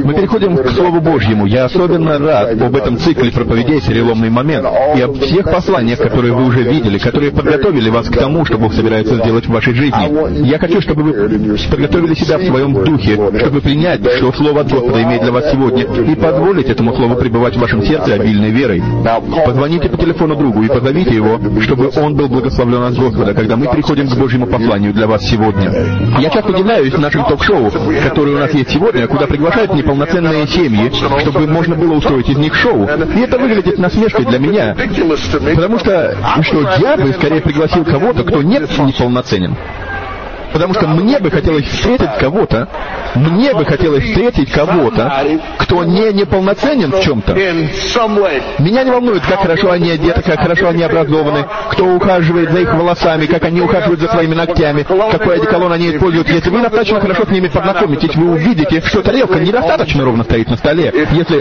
Мы переходим к Слову Божьему. Я особенно рад об этом цикле проповедей «Переломный момент» и об всех посланиях, которые вы уже видели, которые подготовили вас к тому, что Бог собирается сделать в вашей жизни. Я хочу, чтобы вы подготовили себя в своем духе, чтобы принять, что Слово от Господа имеет для вас сегодня, и позволить этому Слову пребывать в вашем сердце обильной верой. Позвоните по телефону другу и позовите его, чтобы он был благословлен от Господа, когда мы приходим к Божьему посланию для вас сегодня. Я часто удивляюсь нашим ток-шоу, которые у нас есть сегодня, куда приглашают неполноценные семьи, чтобы можно было устроить из них шоу. И это выглядит насмешкой для меня, потому что я бы скорее пригласил кого-то, кто не неполноценен. Потому что мне бы хотелось встретить кого-то, кто не неполноценен в чем-то. Меня не волнует, как хорошо они одеты, как хорошо они образованы, кто ухаживает за их волосами, как они ухаживают за своими ногтями, какой одеколон они используют. Если вы достаточно хорошо с ними познакомитесь, вы увидите, что тарелка недостаточно ровно стоит на столе.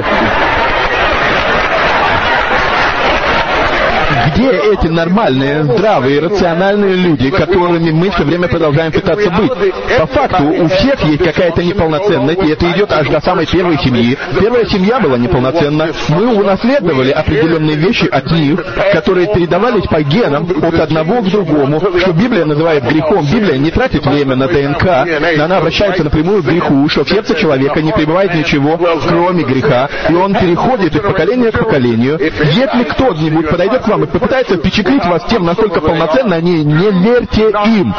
Где эти нормальные, здравые, рациональные люди, которыми мы все время продолжаем пытаться быть? По факту, у всех есть какая-то неполноценность, и это идет аж до самой первой семьи. Первая семья была неполноценна. Мы унаследовали определенные вещи от них, которые передавались по генам от одного к другому, что Библия называет грехом. Библия не тратит время на ДНК, но она обращается напрямую к греху, что в сердце человека не пребывает ничего, кроме греха, и он переходит из поколения к поколению. Если кто-нибудь подойдет к вам и попытается впечатлить вас тем, насколько полноценны они, не верьте им.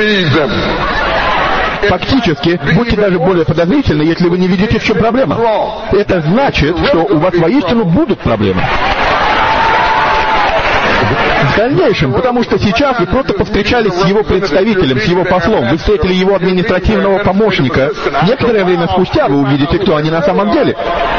Фактически, будьте даже более подозрительны, если вы не видите, в чем проблема. Это значит, что у вас воистину будут проблемы. В дальнейшем, потому что сейчас вы просто повстречались с его представителем, с его послом, вы встретили его административного помощника. Некоторое время спустя вы увидите, кто они на самом деле.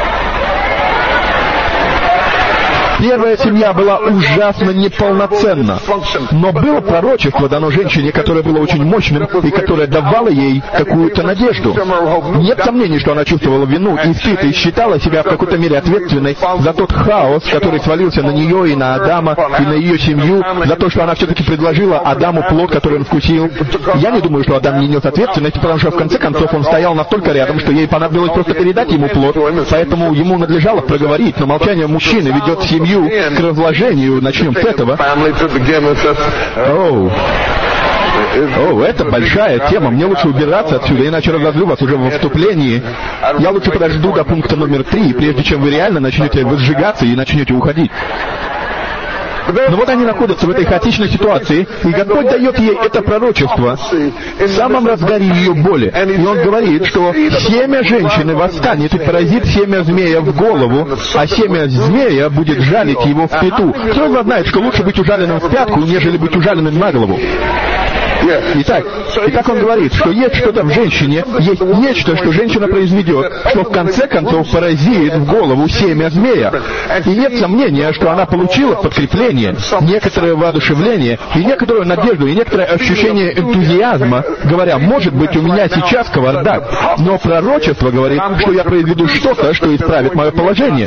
Первая семья была ужасно неполноценна, но было пророчество дано женщине, которое было очень мощным и которое давало ей какую-то надежду. Нет сомнений, что она чувствовала вину и считала себя в какой-то мере ответственной за тот хаос, который свалился на нее и на Адама, и на ее семью, за то, что она все-таки предложила Адаму плод, который он вкусил. Я не думаю, что Адам не нес ответственности, потому что в конце концов он стоял настолько рядом, что ей понадобилось просто передать ему плод, поэтому ему надлежало проговорить, но молчание мужчины ведет семью к разложению. Начнем с этого. Это большая тема. Мне лучше убираться отсюда, иначе разозлю вас уже во вступлении. Я лучше подожду до пункта номер 3, прежде чем вы реально начнете возжигаться и начнете уходить. Но вот они находятся в этой хаотичной ситуации, и Господь дает ей это пророчество в самом разгаре ее боли. И Он говорит, что семя женщины восстанет и поразит семя змея в голову, а семя змея будет жалить его в пяту. Кто из вас знает, что лучше быть ужаленным в пятку, нежели быть ужаленным на голову? Итак, он говорит, что есть что-то в женщине, есть нечто, что женщина произведет, что в конце концов поразит в голову семя змея. И нет сомнения, что она получила подкрепление, некоторое воодушевление, и некоторую надежду, и некоторое ощущение энтузиазма, говоря, может быть, у меня сейчас кавардак, но пророчество говорит, что я произведу что-то, что исправит мое положение.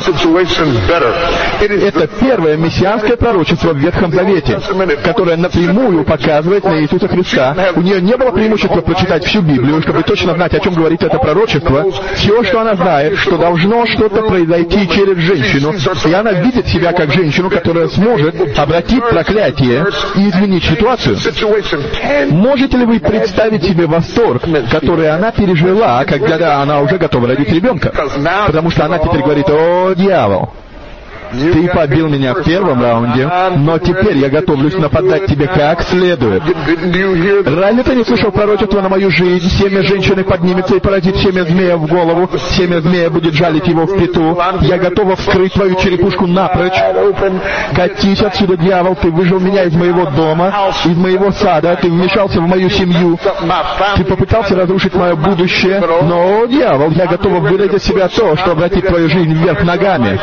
Это первое мессианское пророчество в Ветхом Завете, которое напрямую показывает на Иисуса Христа. У нее не было преимущества прочитать всю Библию, чтобы точно знать, о чем говорит это пророчество. Все, что она знает, что должно что-то произойти через женщину, и она видит себя как женщину, которая сможет обратить проклятие и изменить ситуацию. Можете ли вы представить себе восторг, который она пережила, когда она уже готова родить ребенка? Потому что она теперь говорит: «О, дьявол! Ты побил меня в первом раунде, но теперь я готовлюсь нападать тебе как следует. Разве ты не слышал пророчества на мою жизнь? Семя женщины поднимется и поразит семя змея в голову. Семя змея будет жалить его в пяту. Я готова вскрыть твою черепушку напрочь. Катись отсюда, дьявол, ты выжил меня из моего дома, из моего сада, ты вмешался в мою семью. Ты попытался разрушить мое будущее, но, о, дьявол, я готова выдать из себя то, что обратит твою жизнь вверх ногами.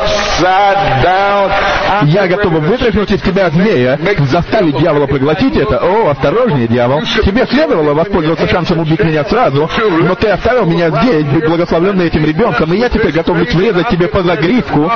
Я готова вытряхнуть из тебя змея, заставить дьявола проглотить это. О, осторожнее, дьявол. Тебе следовало воспользоваться шансом убить меня сразу, но ты оставил меня здесь, быть благословленным этим ребенком, и я теперь готовлюсь врезать тебе по загривку.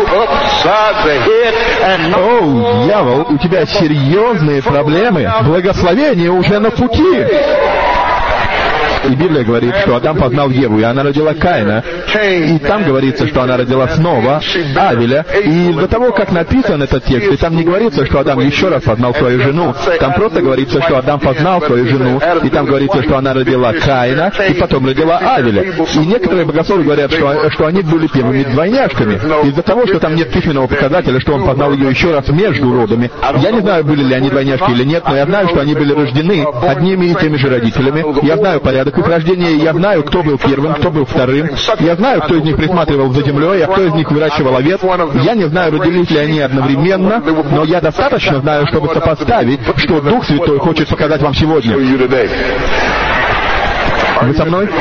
О, дьявол, у тебя серьезные проблемы. Благословение уже на пути. И Библия говорит, что Адам познал Еву, и она родила Каина. И там говорится, что она родила снова Авеля. И до того, как написан этот текст, и там не говорится, что Адам еще раз познал свою жену. Там просто говорится, что Адам познал свою жену, и там говорится, что она родила Каина, и потом родила Авеля. И некоторые богословы говорят, что они были первыми двойняшками. Из-за того, что там нет письменного показателя, что он познал ее еще раз между родами. Я не знаю, были ли они двойняшки или нет, но я знаю, что они были рождены одними и теми же родителями. Я знаю порядок их рождения, я знаю, кто был первым, кто был вторым. Я знаю, кто из них присматривал за землей, а кто из них выращивал овец. Я не знаю, родились ли они одновременно, но я достаточно знаю, чтобы сопоставить, что Дух Святой хочет показать вам сегодня. Вы со мной?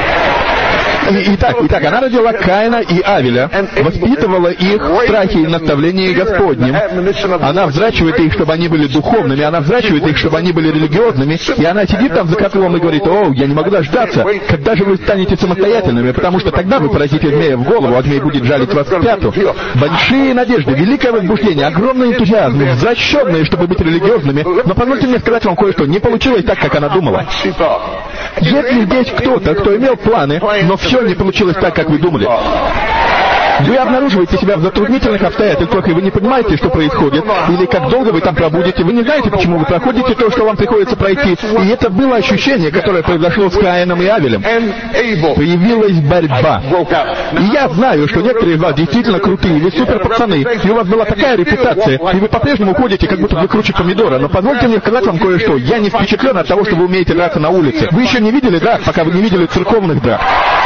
Итак, она родила Каина и Авеля, воспитывала их в страхе и наставлении Господнем. Она взращивает их, чтобы они были духовными, она взращивает их, чтобы они были религиозными, и она сидит там за котлом и говорит: «О, я не могу дождаться, когда же вы станете самостоятельными, потому что тогда вы поразите змея в голову, а змей будет жалить вас в пяту». Большие надежды, великое возбуждение, огромный энтузиазм, взращенные, чтобы быть религиозными, но позвольте мне сказать вам кое-что, не получилось так, как она думала. Если здесь кто-то, кто имел планы, но все не получилось так, как вы думали, вы обнаруживаете себя в затруднительных обстоятельствах, и вы не понимаете, что происходит, или как долго вы там пробудете, вы не знаете, почему вы проходите то, что вам приходится пройти. И это было ощущение, которое произошло с Каином и Авелем. Появилась борьба. И я знаю, что некоторые из вас действительно крутые, вы супер пацаны, и у вас была такая репутация, и вы по-прежнему ходите, как будто вы круче помидора. Но позвольте мне сказать вам кое-что. Я не впечатлен от того, что вы умеете драться на улице. Вы еще не видели драк, пока вы не видели церковных драк.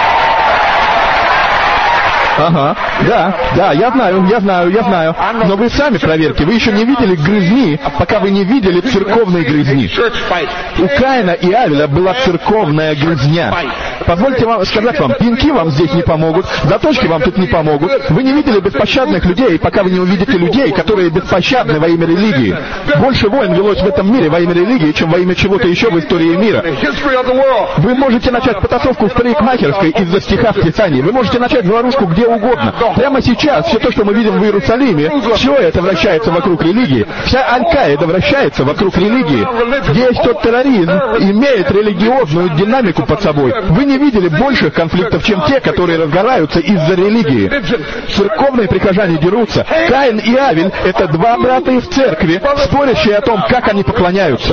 Ага, да, я знаю. Но вы сами проверьте, вы еще не видели грызни, пока вы не видели церковной грызни. У Каина и Авеля была церковная грызня. Позвольте сказать вам, пинки вам здесь не помогут, заточки вам тут не помогут. Вы не видели беспощадных людей, пока вы не увидите людей, которые беспощадны во имя религии. Больше войн велось в этом мире во имя религии, чем во имя чего-то еще в истории мира. Вы можете начать потасовку в парикмахерской из-за стиха в Писании. Вы можете начать заварушку где угодно. Прямо сейчас все то, что мы видим в Иерусалиме, все это вращается вокруг религии. Вся Аль-Каида вращается вокруг религии. Весь тот терроризм имеет религиозную динамику под собой. Вы не видели больших конфликтов, чем те, которые разгораются из-за религии. Церковные прихожане дерутся. Каин и Авель — это два брата из церкви, спорящие о том, как они поклоняются.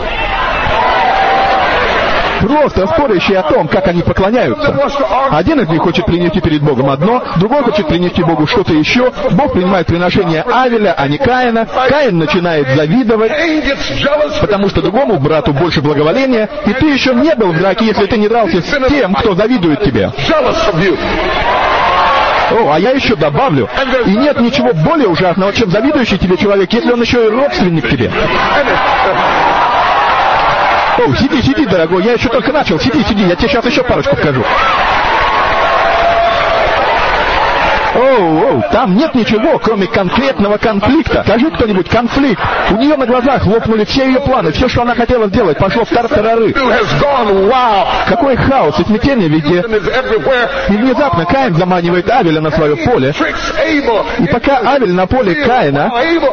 Просто спорящие о том, как они поклоняются. Один из них хочет принести перед Богом одно, другой хочет принести Богу что-то еще. Бог принимает приношение Авеля, а не Каина. Каин начинает завидовать, потому что другому брату больше благоволения, и ты еще не был в драке, если ты не дрался с тем, кто завидует тебе. О, а я еще добавлю, и нет ничего более ужасного, чем завидующий тебе человек, если он еще и родственник тебе. О, сиди, дорогой, я еще только начал, сиди, я тебе сейчас еще парочку покажу. Там нет ничего, кроме конкретного конфликта. Скажи кто-нибудь, конфликт. У нее на глазах лопнули все ее планы, все, что она хотела сделать, пошло в тартарары. Какой хаос и смятение везде. И внезапно Каин заманивает Авеля на свое поле. И пока Авель на поле Каина,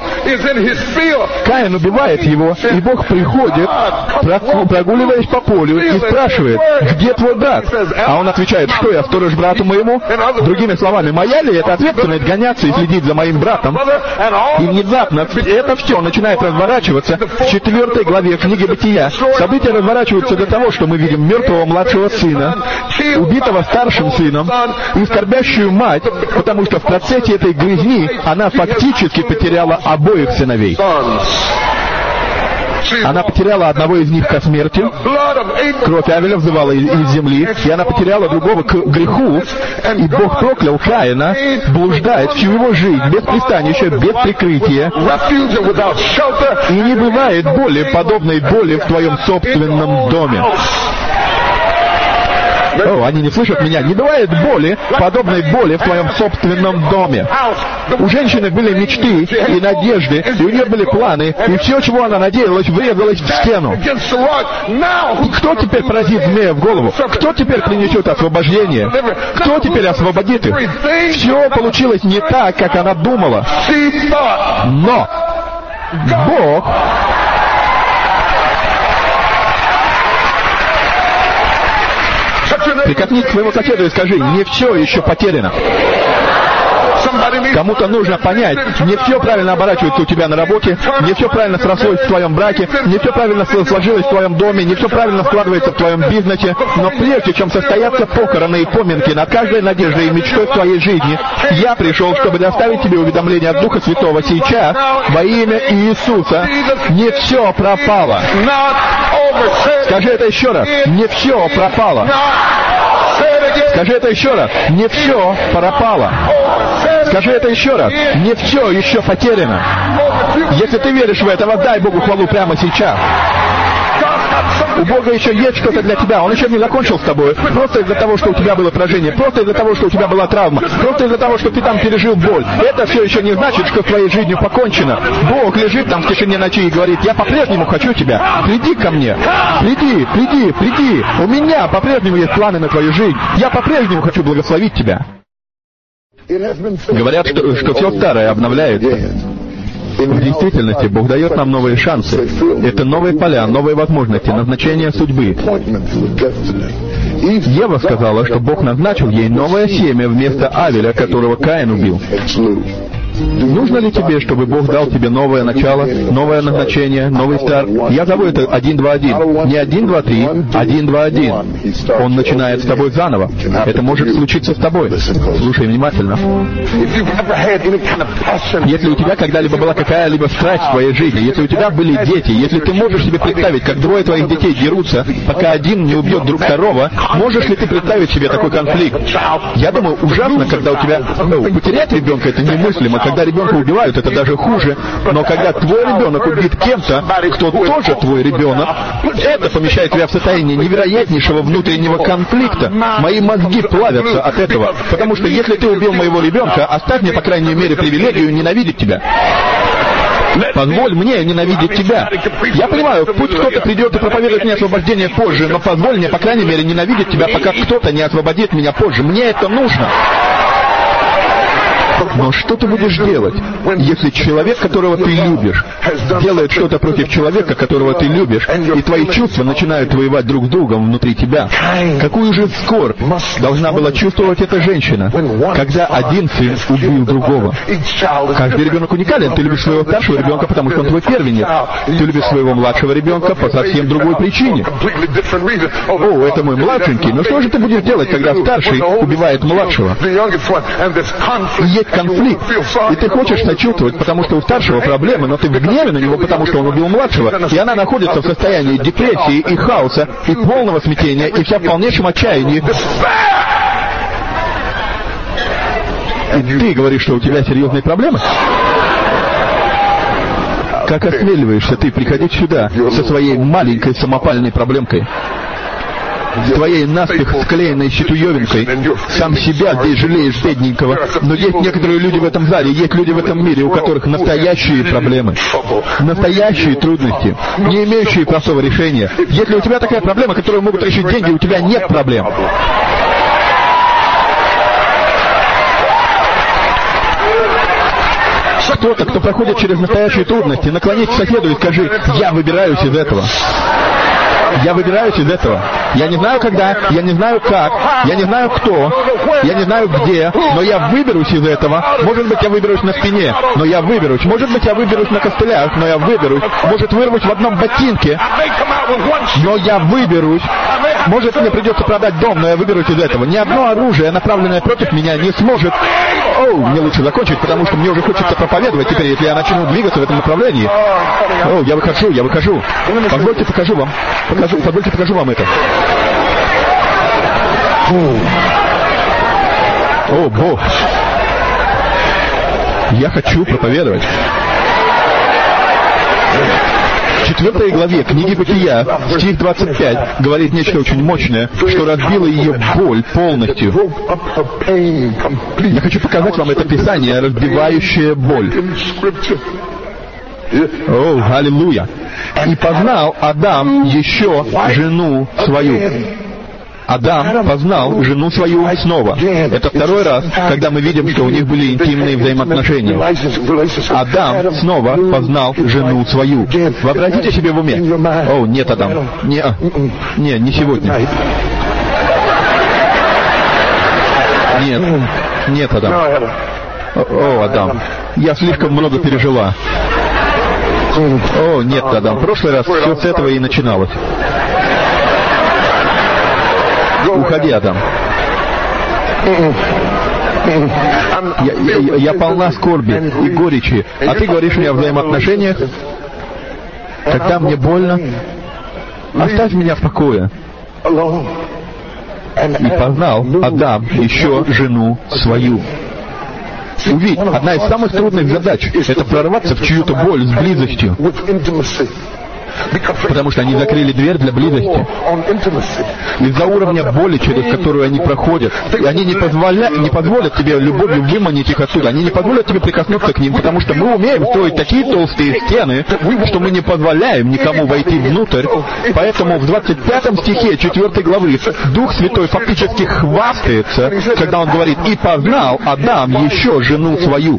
Каин убивает его, и Бог приходит, прогуливаясь по полю, и спрашивает: где твой брат? А он отвечает: что я, сторож брату моему? Другими словами, моя ли это ответственность гоняться и следить за моим братом? И внезапно это все начинает разворачиваться в 4 главе книги Бытия. События разворачиваются до того, что мы видим мертвого младшего сына, убитого старшим сыном и скорбящую мать, потому что в процессе этой грызни она фактически потеряла обоих сыновей. Она потеряла одного из них ко смерти, кровь Авеля взывала из земли, и она потеряла другого к греху, и Бог проклял Каина блуждать всю его жизнь, без пристанища, без прикрытия. И не бывает боли, подобной боли в твоем собственном доме. О, они не слышат меня. Не бывает боли, подобной боли в твоем собственном доме. У женщины были мечты и надежды, и у нее были планы, и все, чего она надеялась, врезалось в стену. И кто теперь поразит змея в голову? Кто теперь принесет освобождение? Кто теперь освободит их? Все получилось не так, как она думала. Но Бог... Прикоснись к своему соседу и скажи: не все еще потеряно. Кому-то нужно понять, не все правильно оборачивается у тебя на работе, не все правильно срослось в твоем браке, не все правильно сложилось в твоем доме, не все правильно складывается в твоем бизнесе, но прежде чем состоятся похороны и поминки над каждой надеждой и мечтой в твоей жизни, я пришел, чтобы доставить тебе уведомление от Духа Святого сейчас, во имя Иисуса. Не все пропало. Скажи это еще раз. Не все пропало. Скажи это еще раз. Не все пропало. Скажи это еще раз. Не все еще потеряно. Если ты веришь в это, воздай Богу хвалу прямо сейчас. У Бога еще есть что-то для тебя. Он еще не закончил с тобой. Просто из-за того, что у тебя было поражение. Просто из-за того, что у тебя была травма. Просто из-за того, что ты там пережил боль. Это все еще не значит, что с твоей жизнью покончено. Бог лежит там в тишине ночи и говорит: я по-прежнему хочу тебя. Приди ко мне. Приди, приди, приди. У меня по-прежнему есть планы на твою жизнь. Я по-прежнему хочу благословить тебя. Говорят, что все старое обновляется. В действительности Бог дает нам новые шансы. Это новые поля, новые возможности, назначение судьбы. Ева сказала, что Бог назначил ей новое семя вместо Авеля, которого Каин убил. Нужно ли тебе, чтобы Бог дал тебе новое начало, новое назначение, новый старт? Я зову это 1-2-1. Не 1-2-3, 1-2-1. Он начинает с тобой заново. Это может случиться с тобой. Слушай внимательно. Если у тебя когда-либо была какая-либо страсть в твоей жизни, если у тебя были дети, если ты можешь себе представить, как двое твоих детей дерутся, пока один не убьет друг второго, можешь ли ты представить себе такой конфликт? Я думаю, ужасно, когда у тебя... потерять ребенка — это немыслимо. Когда ребенка убивают, это даже хуже. Но когда твой ребенок убит кем-то, кто тоже твой ребенок, это помещает тебя в состояние невероятнейшего внутреннего конфликта. Мои мозги плавятся от этого. Потому что если ты убил моего ребенка, оставь мне, по крайней мере, привилегию ненавидеть тебя. Позволь мне ненавидеть тебя. Я понимаю, пусть кто-то придет и проповедует мне освобождение позже, но позволь мне, по крайней мере, ненавидеть тебя, пока кто-то не освободит меня позже. Мне это нужно. Но что ты будешь делать, если человек, которого ты любишь, делает что-то против человека, которого ты любишь, и твои чувства начинают воевать друг с другом внутри тебя? Какую же скорбь должна была чувствовать эта женщина, когда один сын убил другого? Каждый ребенок уникален. Ты любишь своего старшего ребенка, потому что он твой первенец. Ты любишь своего младшего ребенка по совсем другой причине. О, это мой младшенький. Но что же ты будешь делать, когда старший убивает младшего? Есть конфликт, и ты хочешь сочувствовать, потому что у старшего проблемы, но ты в гневе на него, потому что он убил младшего, и она находится в состоянии депрессии и хаоса, и полного смятения, и вся в полнейшем отчаянии. И ты говоришь, что у тебя серьезные проблемы? Как осмеливаешься ты приходить сюда со своей маленькой самопальной проблемкой? С твоей наспех склеенной щитуевинкой, сам себя здесь жалеешь бедненького. Но есть некоторые люди в этом зале, есть люди в этом мире, у которых настоящие проблемы, настоящие трудности, не имеющие простого решения. Если у тебя такая проблема, которую могут решить деньги, у тебя нет проблем. Кто-то, кто проходит через настоящие трудности, наклонись к соседу и скажи: я выбираюсь из этого. Я выбираюсь из этого. Я не знаю когда, я не знаю как, я не знаю кто, я не знаю где, но я выберусь из этого. Может быть, я выберусь на спине, но я выберусь. Может быть, я выберусь на костылях, но я выберусь. Может, вырвусь в одном ботинке, но я выберусь. Может, мне придется продать дом, но я выберусь из этого. Ни одно оружие, направленное против меня, не сможет... мне лучше закончить, потому что мне уже хочется проповедовать теперь, если я начну двигаться в этом направлении. Я выхожу. Позвольте, покажу вам. Позвольте, покажу вам это. О, Бог. Я хочу проповедовать. В 4 главе книги Бытия, стих 25, говорит нечто очень мощное, что разбило ее боль полностью. Я хочу показать вам это Писание, разбивающее боль. О, аллилуйя! И познал Адам еще жену свою. Адам познал жену свою снова. Это второй раз, когда мы видим, что у них были интимные взаимоотношения. Адам снова познал жену свою. Вообразите себе в уме. О, нет, Адам. Не сегодня. Нет, нет, Адам. О, Адам, я слишком много пережила. О, нет, Адам, в прошлый раз все с этого и начиналось. Уходи, Адам. Я полна скорби и горечи, а ты говоришь мне о взаимоотношениях, когда мне больно. Оставь меня в покое. И познал Адам еще жену свою. Увидь, одна из самых трудных задач — это прорваться в чью-то боль с близостью. Потому что они закрыли дверь для близости. Из-за уровня боли, через которую они проходят. И они не позволят тебе любовью выманить их оттуда. Они не позволят тебе прикоснуться к ним, потому что мы умеем строить такие толстые стены, что мы не позволяем никому войти внутрь. Поэтому в 25 стихе 4 главы Дух Святой фактически хвастается, когда он говорит: «И познал Адам еще жену свою».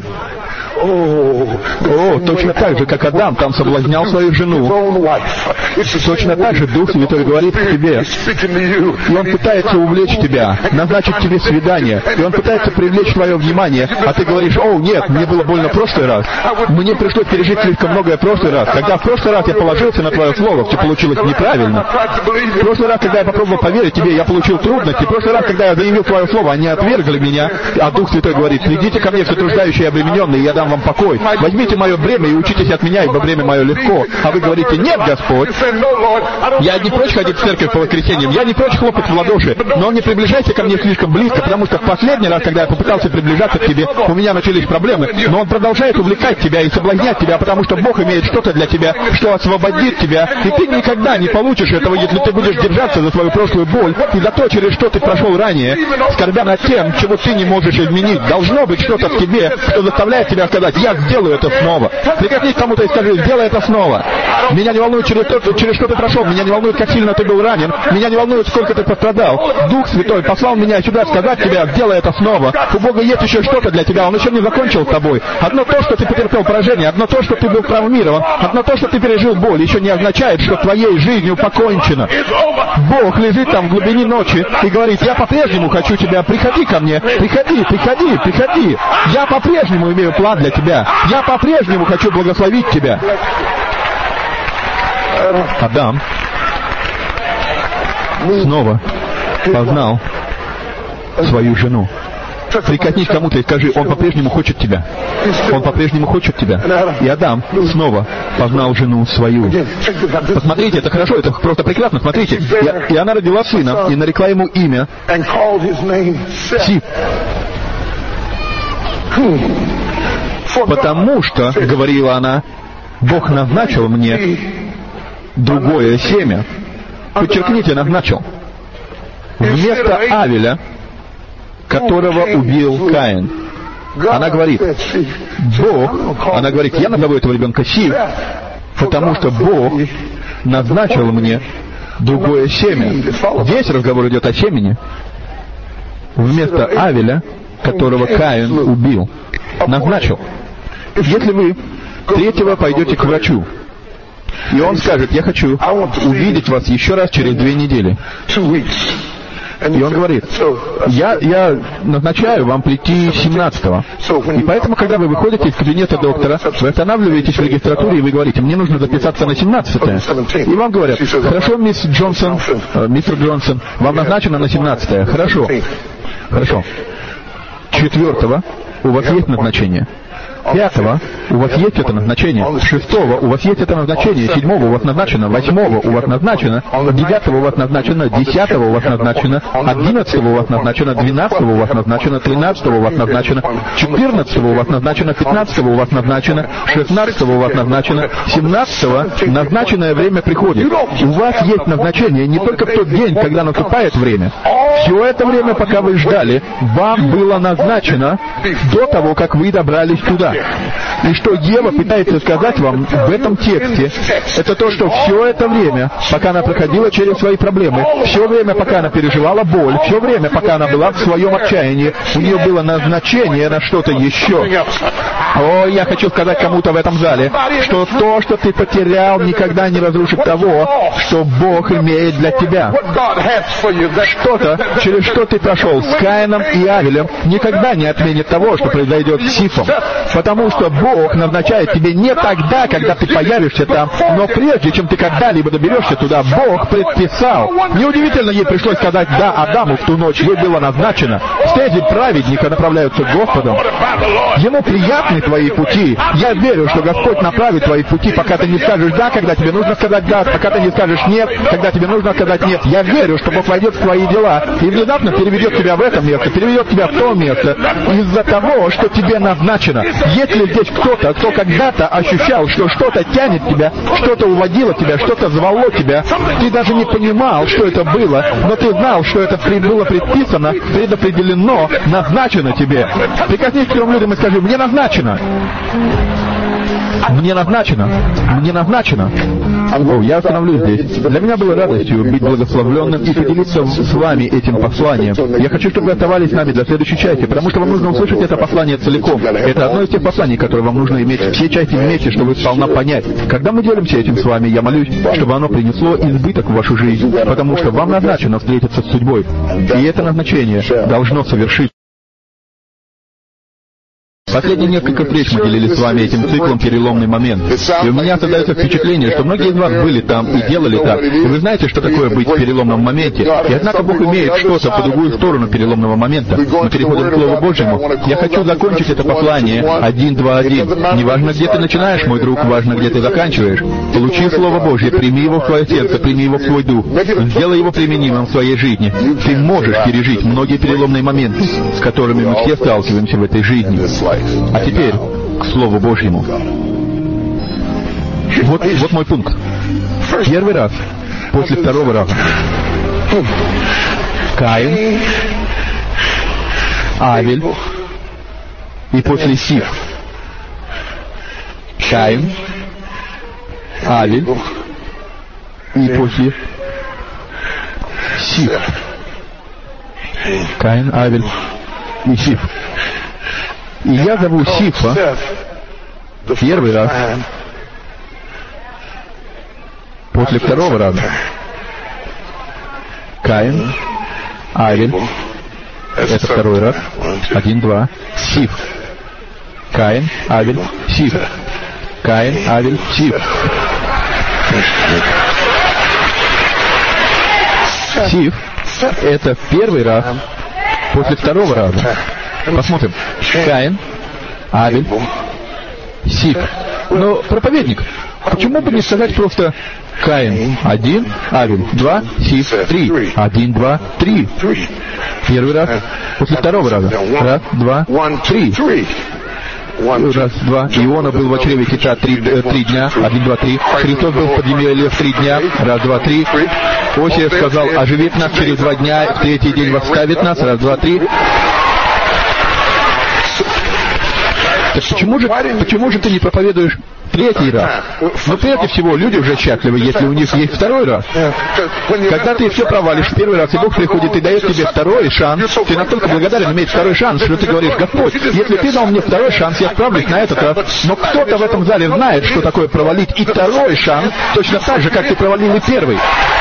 О, точно так же, как Адам там соблазнял свою жену. Точно так же Дух Святой говорит к тебе. И Он пытается увлечь тебя, назначить тебе свидание. И Он пытается привлечь твое внимание. А ты говоришь: «О, нет, мне было больно в прошлый раз. Мне пришлось пережить слишком многое в прошлый раз. Когда в прошлый раз я положился на твое слово, все получилось неправильно. В прошлый раз, когда я попробовал поверить тебе, я получил трудности. В прошлый раз, когда я заявил твое слово, они отвергли меня». А Дух Святой говорит: «Придите ко мне, все труждающие и обремененные, я дам вам покой. Возьмите мое бремя и учитесь от меня, ибо бремя мое легко». А вы говорите: «Нет, Господь, я не прочь ходить в церковь по воскресеньям, я не прочь хлопать в ладоши, но не приближайся ко мне слишком близко, потому что в последний раз, когда я попытался приближаться к тебе, у меня начались проблемы». Но Он продолжает увлекать тебя и соблазнять тебя, потому что Бог имеет что-то для тебя, что освободит тебя, и ты никогда не получишь этого, если ты будешь держаться за свою прошлую боль и за то, через что ты прошел ранее, скорбя над тем, чего ты не можешь изменить. Должно быть что-то в тебе, что заставляет тебя сказать: «Я сделаю это снова». Прикоснись к кому-то и скажи: «Сделай это снова». Меня не волнует, через что ты прошел, меня не волнует, как сильно ты был ранен, меня не волнует, сколько ты пострадал. Дух Святой послал меня сюда сказать тебе: «Сделай это снова». У Бога есть еще что-то для тебя, Он еще не закончил с тобой. Одно то, что ты потерпел поражение, одно то, что ты был травмирован, одно то, что ты пережил боль, еще не означает, что твоей жизнью покончено. Бог лежит там в глубине ночи и говорит: «Я по-прежнему хочу тебя, приходи ко мне, приходи, приходи, приходи. Я по-прежнему имею план для тебя. Я по-прежнему хочу благословить тебя». Адам снова познал свою жену. Прикоснись к кому-то и скажи: «Он по-прежнему хочет тебя. Он по-прежнему хочет тебя». И Адам снова познал жену свою. Посмотрите, это хорошо, это просто прекрасно. Смотрите, и она родила сына, и нарекла ему имя Сиф. «Потому что, — говорила она, — Бог назначил мне другое семя». Подчеркните, назначил. Вместо Авеля, которого убил Каин. Она говорит: она говорит: «Я назову этого ребенка Сиф, потому что Бог назначил мне другое семя». Здесь разговор идет о семени. Вместо Авеля, которого Каин убил, назначил. Если вы третьего пойдете к врачу, и он скажет: «Я хочу увидеть вас еще раз через 2 недели». И он говорит: я назначаю вам прийти 17-го. И поэтому, когда вы выходите из кабинета доктора, вы останавливаетесь в регистратуре, и вы говорите: «Мне нужно записаться на 17-е». И вам говорят: «Хорошо, мистер Джонсон, вам назначено на 17-е». Хорошо. 4-го у вас есть назначение. 5-го у вас есть это назначение. 6-го у вас есть это назначение. 7-го у вас назначено. 8-го у вас назначено. 9-го у вас назначено. 10-го у вас назначено. 11-го у вас назначено. 12-го у вас назначено. 13-го у вас назначено. 14-го у вас назначено. 15-го у вас назначено. 16-го у вас назначено. 17-го назначенное время приходит. У вас есть назначение не только в тот день, когда наступает время. Все это время, пока вы ждали, вам было назначено до того, как вы добрались туда. И что Ева пытается сказать вам в этом тексте, это то, что все это время, пока она проходила через свои проблемы, все время, пока она переживала боль, все время, пока она была в своем отчаянии, у нее было назначение на что-то еще. О, я хочу сказать кому-то в этом зале, что то, что ты потерял, никогда не разрушит того, что Бог имеет для тебя. Что-то, через что ты прошел с Каином и Авелем, никогда не отменит того, что произойдет с Сифом. Потому что Бог назначает тебе не тогда, когда ты появишься там, но прежде, чем ты когда-либо доберешься туда, Бог предписал. Неудивительно, ей пришлось сказать «да» Адаму в ту ночь, ей было назначено. Стези праведника направляются к Господу. Ему приятны твои пути. Я верю, что Господь направит твои пути, пока ты не скажешь «да», когда тебе нужно сказать «да», пока ты не скажешь «нет», когда тебе нужно сказать «нет». Я верю, что Бог войдет в твои дела и внезапно переведет тебя в это место, переведет тебя в то место из-за того, что тебе назначено. Если здесь кто-то, кто когда-то ощущал, что что-то тянет тебя, что-то уводило тебя, что-то звало тебя, ты даже не понимал, что это было, но ты знал, что это было предписано, предопределено, назначено тебе. Прикоснись к 3 людям и скажи: «Мне назначено». Мне назначено. Мне назначено. О, я остановлюсь здесь. Для меня было радостью быть благословленным и поделиться с вами этим посланием. Я хочу, чтобы вы оставались с нами для следующей части, потому что вам нужно услышать это послание целиком. Это одно из тех посланий, которые вам нужно иметь все части вместе, чтобы сполна понять. Когда мы делимся этим с вами, я молюсь, чтобы оно принесло избыток в вашу жизнь, потому что вам назначено встретиться с судьбой. И это назначение должно совершиться. Последние несколько встреч мы делились с вами этим циклом «Переломный момент». И у меня создается впечатление, что многие из вас были там и делали так. И вы знаете, что такое быть в переломном моменте. И однако Бог имеет что-то по другую сторону переломного момента. Мы переходим к Слову Божьему. Я хочу закончить это послание 1:2:1. Неважно, где ты начинаешь, мой друг, важно, где ты заканчиваешь. Получи Слово Божье, прими его в твое сердце, прими его в твой дух. Сделай его применимым в своей жизни. Ты можешь пережить многие переломные моменты, с которыми мы все сталкиваемся в этой жизни. А теперь к Слову Божьему. Вот мой пункт. Первый раз, после второго раза. Каин, Авель и после Сиф. Каин, Авель и после Сиф. Каин, Авель и Сиф. И я зову Сифа первый раз после второго раза. Каин, Авель, это второй раз. 1:2. Сиф. Каин, Авель, Сиф. Каин, Авель, Сиф. Сиф — это первый раз после второго раза. Посмотрим. Каин, Авель, Сиф. Но, проповедник, почему бы не сказать просто Каин 1, Авель 2, Сиф 3. 1, 2, 3. Первый раз после второго раза. Раз, два, три. Раз, два. Иона был в чреве кита 3 дня. 1, 2, 3. Христос был в подземелье в 3 дня. Раз, два, 3. Осия сказал: оживит нас через 2 дня, в 3-й день восставит нас. Раз, два, 3. Так почему же ты не проповедуешь 3-й раз? Ну, прежде всего, люди уже счастливы, если у них есть 2-й раз. Когда ты все провалишь в 1-й раз, и Бог приходит и дает тебе 2-й шанс, ты настолько благодарен иметь 2-й шанс, что ты говоришь: Господь, если ты дал мне 2-й шанс, я справлюсь на этот раз. Но кто-то в этом зале знает, что такое провалить и 2-й шанс, точно так же, как ты провалил и 1-й.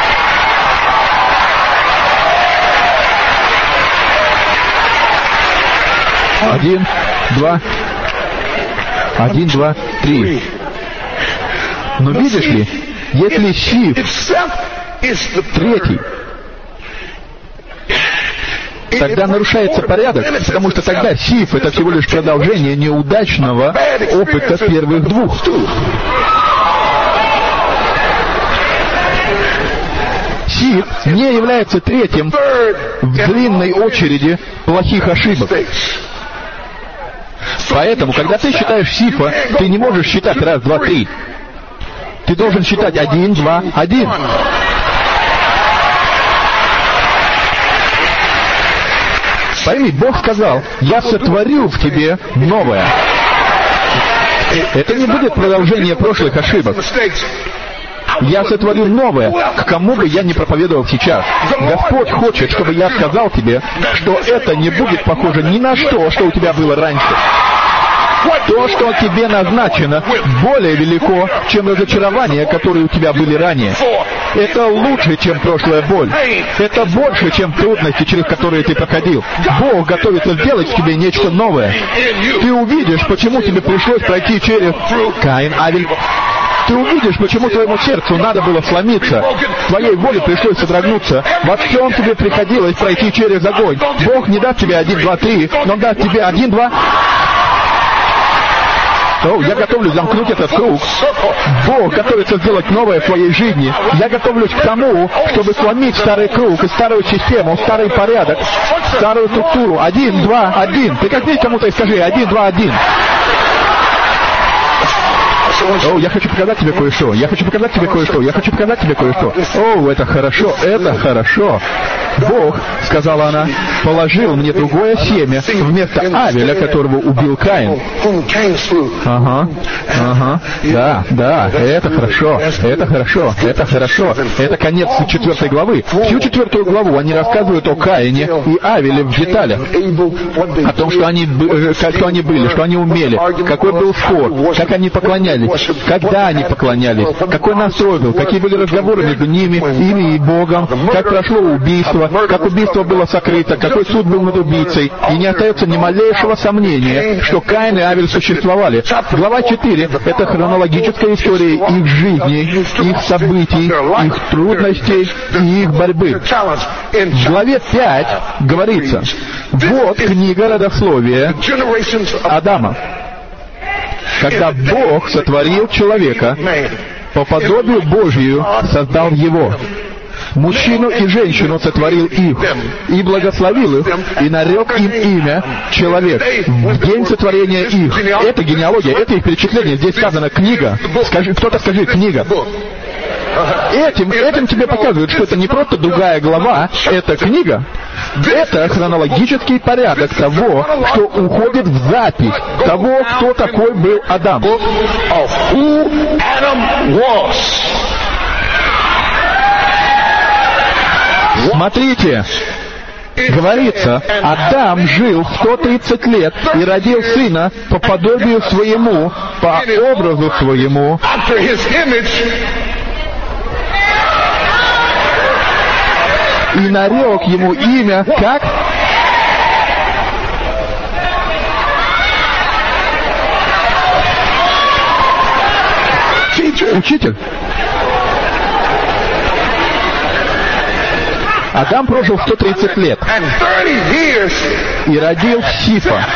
Один, два. 1, 2, 3. Но видишь ли, если Сиф 3, тогда нарушается порядок, потому что тогда Сиф — это всего лишь продолжение неудачного опыта первых 2. Сиф не является 3-м в длинной очереди плохих ошибок. Поэтому, когда ты считаешь Сифа, ты не можешь считать 1, 2, 3. Ты должен считать 1, 2, 1. Пойми, Бог сказал: я сотворю в тебе новое. Это не будет продолжение прошлых ошибок. Я сотворю новое, к кому бы я ни проповедовал сейчас. Господь хочет, чтобы я сказал тебе, что это не будет похоже ни на что, что у тебя было раньше. То, что тебе назначено, более велико, чем разочарования, которые у тебя были ранее. Это лучше, чем прошлая боль. Это больше, чем трудности, через которые ты проходил. Бог готовится сделать в тебе нечто новое. Ты увидишь, почему тебе пришлось пройти через Каин, Авель. Ты увидишь, почему твоему сердцу надо было сломиться. Твоей воле пришлось содрогнуться. Во всем тебе приходилось пройти через огонь. Бог не даст тебе 1, 2, 3, но Он даст тебе 1, 2. Я готовлюсь замкнуть этот круг. Бог готовится сделать новое в твоей жизни. Я готовлюсь к тому, чтобы сломить старый круг и старую систему, старый порядок, старую структуру. 1, 2, 1. Прикоснись кому-то и скажи 1, 2, 1. Я хочу показать тебе кое-что. Я хочу показать тебе кое-что. Я хочу показать тебе кое-что. Это хорошо. Это хорошо. Бог, сказала она, положил мне другое семя вместо Авеля, которого убил Каин. Да, это хорошо, это хорошо, это хорошо. Это конец 4 главы. Всю 4 главу они рассказывают о Каине и Авеле в деталях. О том, что они были, что они умели, какой был спор, как они поклонялись, когда они поклонялись, какой настрой был, какие были разговоры между ими и Богом, как прошло убийство, как убийство было сокрыто, какой суд был над убийцей. И не остается ни малейшего сомнения, что Каин и Авель существовали. Глава 4 — это хронологическая история их жизни, их событий, их трудностей и их борьбы. В главе 5 говорится: вот книга родословия Адама. Когда Бог сотворил человека, по подобию Божию создал его. Мужчину и женщину сотворил их, и благословил их, и нарек им имя человек в день сотворения их. Это генеалогия, это их перечисление. Здесь сказано книга. Кто-то скажи книга. Этим тебе показывают, что это не просто другая глава, это книга. Это хронологический порядок того, что уходит в запись того, кто такой был Адам. Смотрите, говорится, Адам жил 130 лет и родил сына по подобию своему, по образу своему. И нарек ему имя как? Учитель. Адам прожил 130 лет и родил Сифа.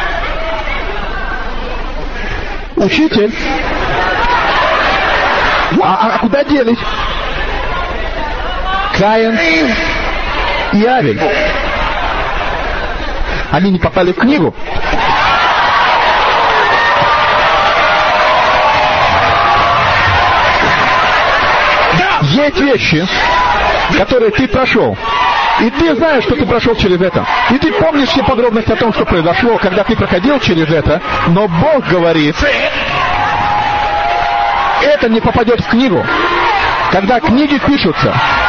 Учитель. А куда делись Каин и Авель? Они не попали в книгу. Есть вещи, которые ты прошел. И ты знаешь, что ты прошел через это. И ты помнишь все подробности о том, что произошло, когда ты проходил через это. Но Бог говорит, это не попадет в книгу. Когда книги пишутся,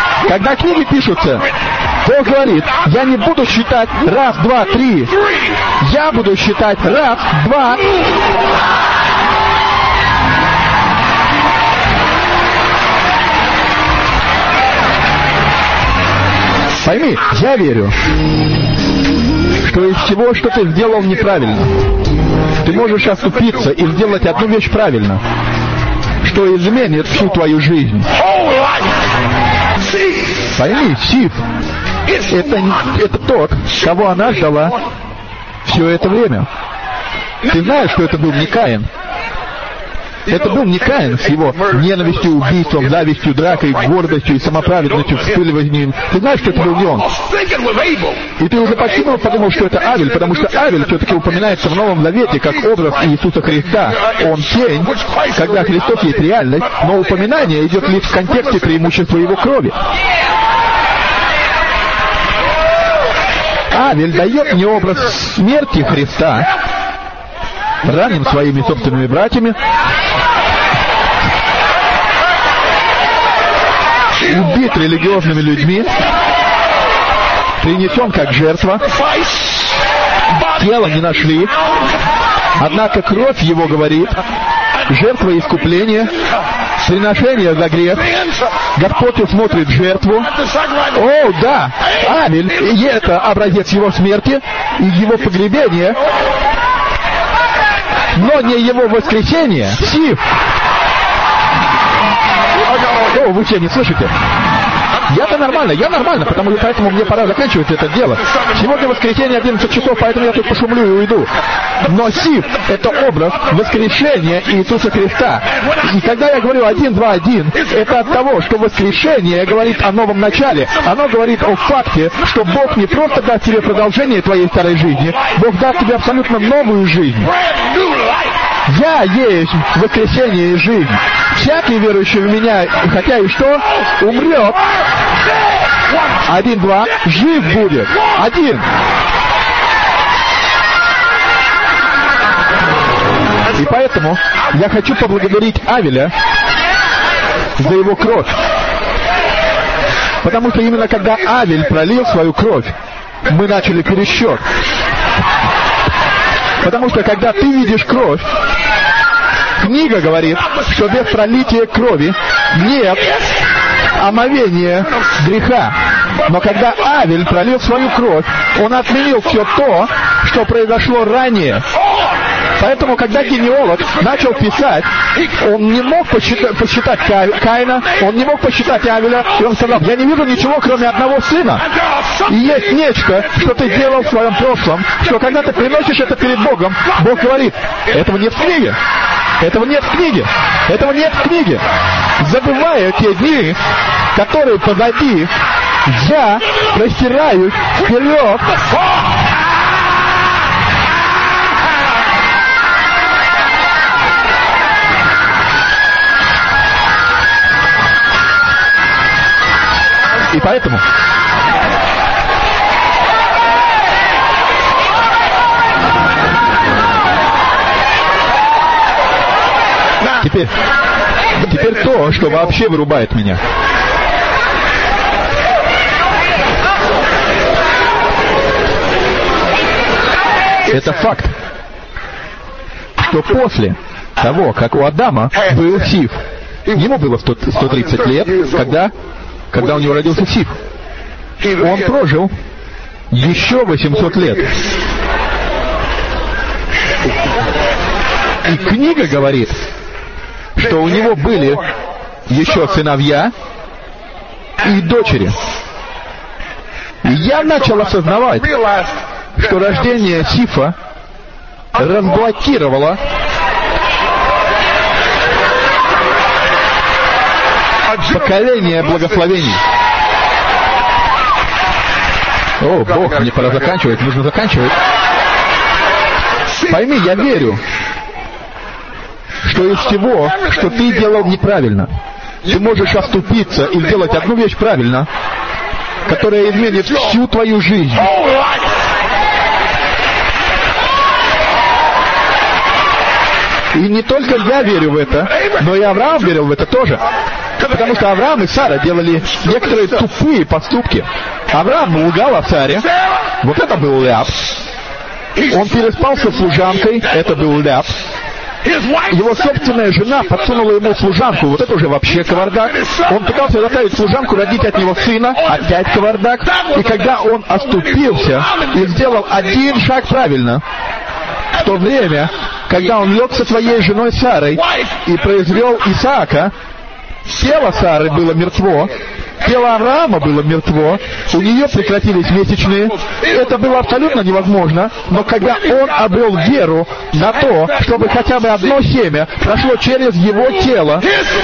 Бог говорит, я не буду считать 1, 2, 3. Я буду считать 1, 2. Пойми, я верю, что из всего, что ты сделал неправильно, ты можешь оступиться и сделать одну вещь правильно, что изменит всю твою жизнь. Пойми, Сиф, это тот, кого она ждала все это время. Ты знаешь, что это был не Каин. Это был не Каин с его ненавистью, убийством, завистью, дракой, гордостью и самоправедностью, вспыливанием. Ты знаешь, что это был не он. И ты уже почти подумал, что это Авель, потому что Авель все-таки упоминается в Новом Завете как образ Иисуса Христа. Он тень, когда Христос есть реальность, но упоминание идет лишь в контексте преимущества его крови. Авель дает мне образ смерти Христа, ранен своими собственными братьями, убит религиозными людьми, принесен как жертва, тело не нашли, Однако кровь его, говорит, жертва искупления, приношение за грех. Господь усмотрит жертву. О, да, Авель, и это образец его смерти и его погребения, но не его воскресение. Сив. О, вы что, не слышите? Я-то нормально, потому что поэтому мне пора заканчивать это дело. Сегодня воскресенье 11 часов, поэтому я тут пошумлю и уйду. Но Сив — это образ воскрешения Иисуса Христа. И когда я говорю 1, 2, 1, это от того, что воскрешение говорит о новом начале. Оно говорит о факте, что Бог не просто даст тебе продолжение твоей старой жизни, Бог даст тебе абсолютно новую жизнь. Я есть воскресение и жизнь. Всякий верующий в меня, хотя и что, умрет. 1, 2, жив будет. 1. И поэтому я хочу поблагодарить Авеля за его кровь. Потому что именно когда Авель пролил свою кровь, мы начали пересчет. Потому что когда ты видишь кровь, книга говорит, что без пролития крови нет омовения греха. Но когда Авель пролил свою кровь, он отменил все то, что произошло ранее. Поэтому, когда генеалог начал писать, он не мог посчитать Каина, он не мог посчитать Авеля, и он сказал: я не вижу ничего, кроме одного сына. И есть нечто, что ты делал в своем прошлом, что когда ты приносишь это перед Богом, Бог говорит: этого нет в книге. Этого нет в книге. Этого нет в книге. Забывая те дни, которые позади, я простираюсь вперед. И поэтому теперь то, что вообще вырубает меня. Это факт, что после того, как у Адама был Сив, ему было 130 лет, когда у него родился Сив. Он прожил еще 800 лет. И книга говорит, что у него были еще сыновья и дочери. И я начал осознавать, что рождение Сифа разблокировало поколение благословений. О, Бог, мне пора заканчивать, нужно заканчивать. Пойми, я верю, что из всего, что ты делал неправильно, ты можешь оступиться и сделать одну вещь правильно, которая изменит всю твою жизнь. И не только я верю в это, но и Авраам верил в это тоже. Потому что Авраам и Сара делали некоторые тупые поступки. Авраам лгал о Саре. Вот это был ляп. Он переспал со служанкой. Это был ляп. Его собственная жена подсунула ему служанку. Вот это уже вообще кавардак. Он пытался заставить служанку родить от него сына. Опять кавардак. И когда он оступился и сделал один шаг правильно, в то время, когда он лег со своей женой Сарой и произвел Исаака, тело Сары было мертво, тело Авраама было мертво, у нее прекратились месячные. Это было абсолютно невозможно, но когда он обрел веру на то, чтобы хотя бы одно семя прошло через его тело.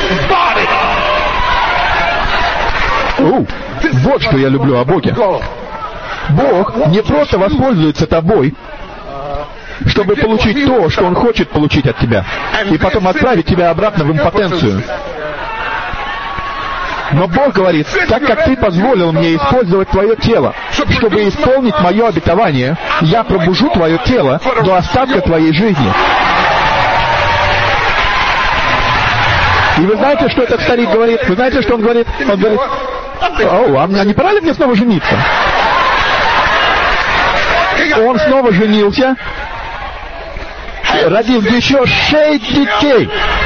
Вот что я люблю о Боге. Бог не просто воспользуется тобой, чтобы получить то, что Он хочет получить от тебя, и потом отправить тебя обратно в импотенцию. Но Бог говорит: так как ты позволил мне использовать твое тело, чтобы исполнить мое обетование, я пробужу твое тело до остатка твоей жизни. И вы знаете, что этот старик говорит? Вы знаете, что он говорит? Он говорит: а не пора ли мне снова жениться? Он снова женился. родил еще 6 детей.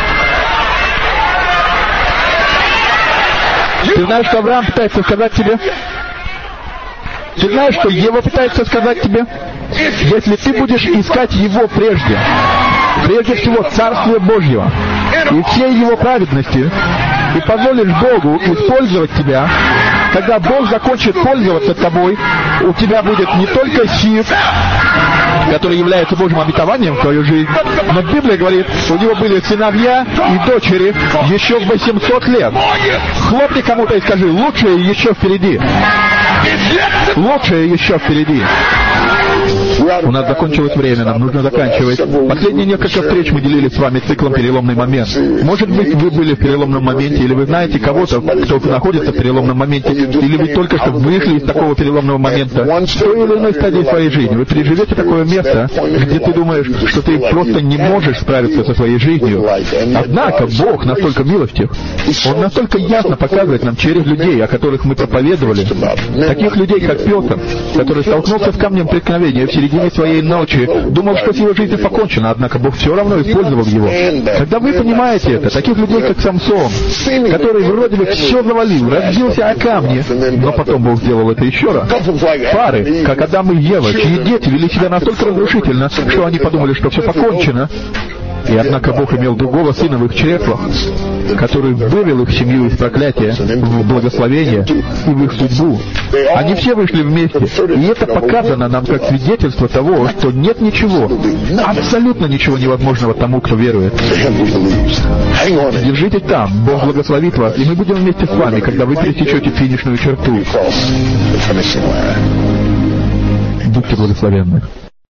Ты знаешь, что Авраам пытается сказать тебе? Ты знаешь, что Ева пытается сказать тебе? Если ты будешь искать Его прежде всего Царствия Божьего и всей Его праведности, и позволишь Богу использовать тебя, когда Бог закончит пользоваться тобой, у тебя будет не только сив, который является Божьим обетованием в твою жизнь, но Библия говорит, у него были сыновья и дочери еще в 800 лет. Хлопни кому-то и скажи, лучшее еще впереди. Лучшее еще впереди. У нас закончилось время, нам нужно заканчивать. Последние несколько встреч мы делили с вами циклом «Переломный момент». Может быть, вы были в переломном моменте, или вы знаете кого-то, кто находится в переломном моменте, или вы только что вышли из такого переломного момента в той или иной стадии своей жизни. Вы переживете такое место, где ты думаешь, что ты просто не можешь справиться со своей жизнью. Однако Бог настолько милостив, Он настолько ясно показывает нам через людей, о которых мы проповедовали, таких людей, как Петр, который столкнулся с камнем преткновения в середине своей ночи, думал, что с его жизнью покончено, однако Бог все равно использовал его. Когда вы понимаете это, таких людей, как Самсон, который вроде бы все завалил, разбился о камни, но потом Бог сделал это еще раз. Пары, как Адам и Ева, чьи дети вели себя настолько разрушительно, что они подумали, что все покончено. И однако Бог имел другого сына в их чревах, который вывел их семью из проклятия в благословение и в их судьбу. Они все вышли вместе. И это показано нам как свидетельство того, что нет ничего, абсолютно ничего невозможного тому, кто верует. Держитесь там, Бог благословит вас, и мы будем вместе с вами, когда вы пересечете финишную черту. Будьте благословенны.